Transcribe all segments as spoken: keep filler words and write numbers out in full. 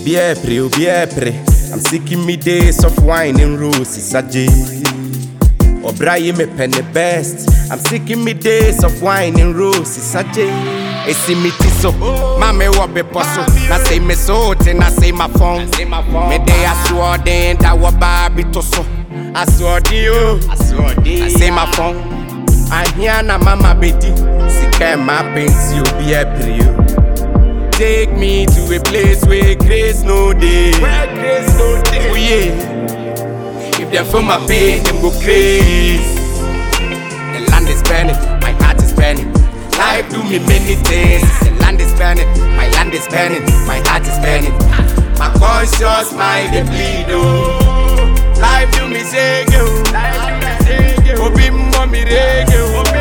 Obiepre, obiepre. I'm seeking me days of wine and roses. Aje. Obraye me pen the best. I'm seeking me days of wine and roses. Aje. Esi me tiso, mame wo be poso. Na say me so, ten I say my phone. Me day I swore den that wa baby toso. I swore you, I swore I say my phone. I hear na mama bedi. Sika my pains you be a pre. Take me to a place where grace no day. Where grace no day. Oh yeah. If them feel my pain, them go crazy. The land is burning, my heart is burning. Life do me many things. The land is burning, my land is burning, my heart is burning. My conscious mind they bleed oh. Life do me say go. Obi mommy reggae.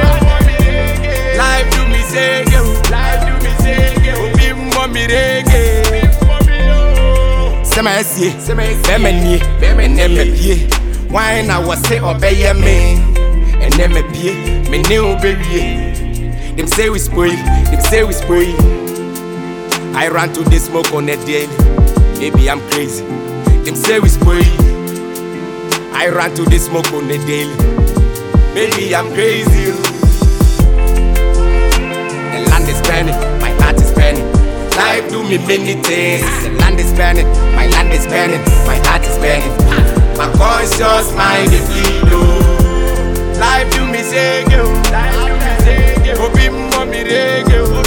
Life do me say go. Life do me say go. Obi mommy reggae. Sema esie, bema nie, ene me pie. Wine I was say obey me, ene me pie. Me ne obewie. Them say we spoil, them say we spoil. I run to the smoke on a daily. Maybe I'm crazy. Them say we spoil. I run to the smoke on a daily. Maybe I'm crazy. The land is burning, my heart is burning. Life do me many things. The land is burning, my land is burning, my heart is burning. My conscious mind is bleed oh. Life do me say go. Obi mommy reggae.